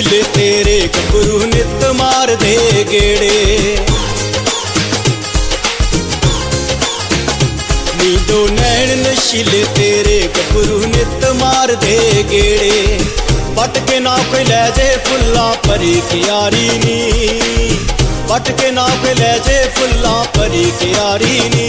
नशीले तेरे गभरू नित मार दे गेड़े। नींदो नैन नशीले तेरे गभरू नित मार दे गेड़े। पट के ना कोई लै जे फुल्लां भरी क्यारी नी, पट के ना कोई लै जे फुल्लां भरी क्यारी नी।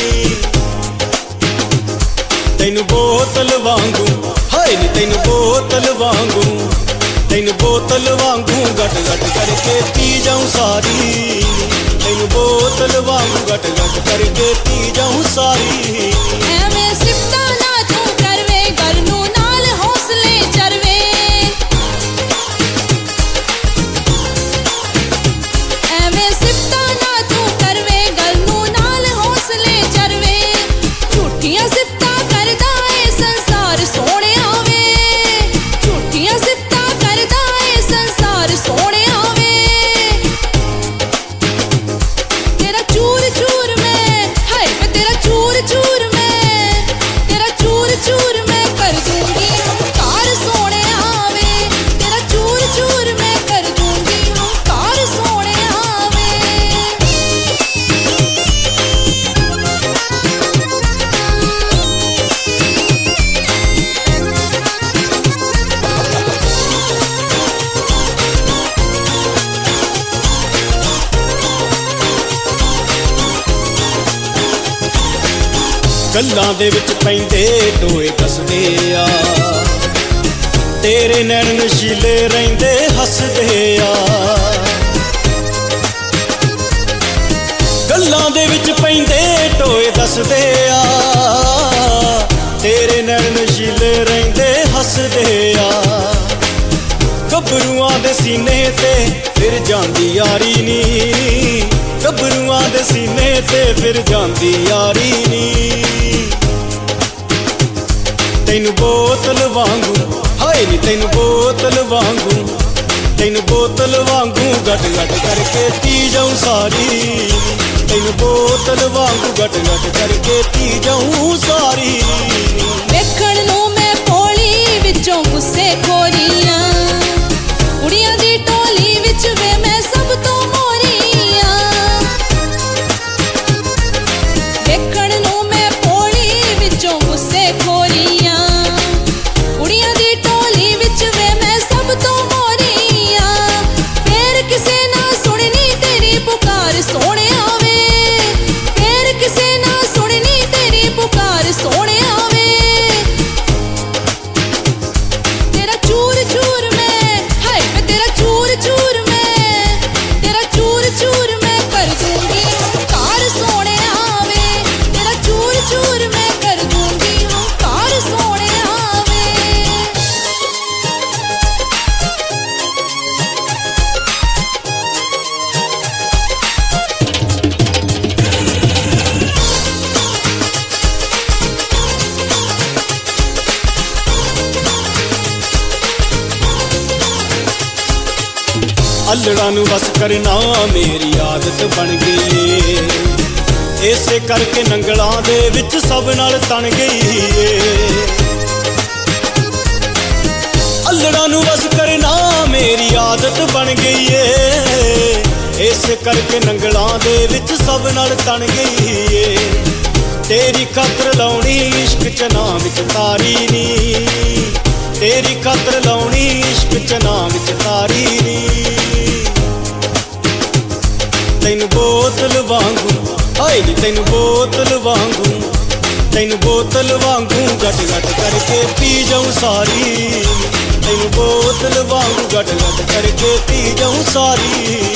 तैनू बोतल वांगू हाय नी तैनू बोतल वांगू, तैनू बोतल वांगू गट गट करके पी जाऊं सारी। तैनू बोतल वांगू गट गट करके पी जाऊं सारी। एवें सिफता ना तू करवे गल नू नाल हौसले चरवे। एवें सिफता ना तू करवे गल नू नाल हौसले चरवे। झूठियां सिफता करदा ए संसार सोहणिया वे, झूठियां सिफता करदा ए संसार सोहणिया वे। तेरा चूर चूर में हाय मैं तेरा चूर चूर में, तेरा चूर चूर मैं कर दूंगी हंकार सोहणिया वे। तेरा चूर चूर मैं कर दूंगी हंकार सोहणिया वे। गल्लां दे विच पैंदे टोए दसदे आ, तेरे नैन नशीले रहिंदे हसदे आ। गल्लां दे विच पैंदे टोए दसदे आ, तेरे नैन नशीले रहिंदे हसदे आ। गभरूआं दे सीने ते फिर जांदी यारी नी, गभरूआं दे सीने ते फिर जांदी यारी नी। तैनू बोतल वांगू हाय नी तैनू बोतल वांगू, तैनू बोतल वांगू गट गट करके पी जाऊं सारी। तैनू बोतल वांगू गट गट करके पी जाऊं सारी। वेखण नू मैं भोली विचों गुस्से खोरियां, कुड़ियां दी टोली विच वे मैं सब तो मोरियां। वेखण नू मैं भोली विचों गुस्से खोरियां, कुड़ियां दी टोली विच वे मैं सब तो मोरियां। फेर किसे ना सुननी तेरी पुकार सोहणिया वे, फेर किसे ना सुननी तेरी पुकार सोहणिया वे। तेरा चूर चूर में हाय मैं तेरा चूर चूर में, तेरा चूर चूर मैं कर दूंगी हंकार सोहणिया वे। तेरा चूर चूर मैं कर दूंगी हंकार सोहणिया वे। अल्लड़ां नू बस करना मेरी आदत बन गई ए, इसे करके नंगलां दे विच सब नाल तन गई ए। अल्लड़ां नू बस करना मेरी आदत बन गई ए, इसे करके नंगलां दे विच सब नाल तन गई ए। तेरी खातर लाउणी इश्क चना विच तारी नी, तेरी खातर लाउणी इश्क चना विच तारी नी। तैनू बोतल वांगू हाय नी तैनू बोतल वांगू, तैनू बोतल वांगू गट गट करके पी जाऊं सारी। तैनू बोतल वांगू गट गट करके पी जाऊं सारी।